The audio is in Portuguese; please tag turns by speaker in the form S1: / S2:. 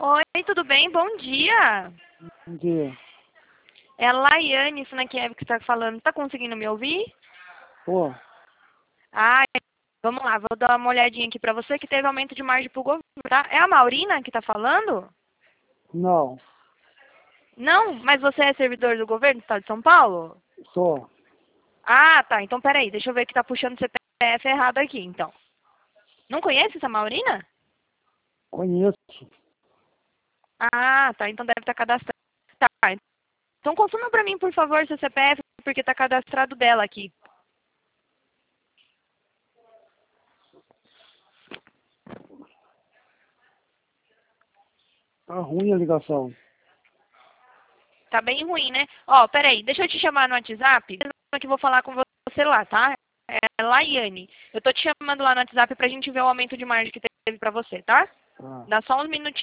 S1: Oi, tudo bem? Bom dia.
S2: Bom dia.
S1: É a Laiane Sinakiev que está falando. Tá conseguindo me ouvir?
S2: Pô,
S1: Ah, vamos lá. Vou dar uma olhadinha aqui para você que teve aumento de margem para o governo, tá? É a Maurina que está falando?
S2: não,
S1: Não? Mas você é servidor do governo do estado de São Paulo?
S2: só,
S1: Ah, tá. Então, peraí. Deixa eu ver que tá puxando o CPF errado aqui, então. Não conhece essa Maurina?
S2: conheço.
S1: Ah, tá. Então deve estar cadastrado. Tá. Então confirma para mim, por favor, seu CPF, porque tá cadastrado dela aqui.
S2: Tá ruim a ligação.
S1: Tá bem ruim, né? Ó, peraí, deixa eu te chamar no WhatsApp, que eu vou falar com você lá, tá? É Laiane. Eu tô te chamando lá no WhatsApp pra gente ver o aumento de margem que teve pra você, tá?
S2: Tá.
S1: Dá só uns minutinhos.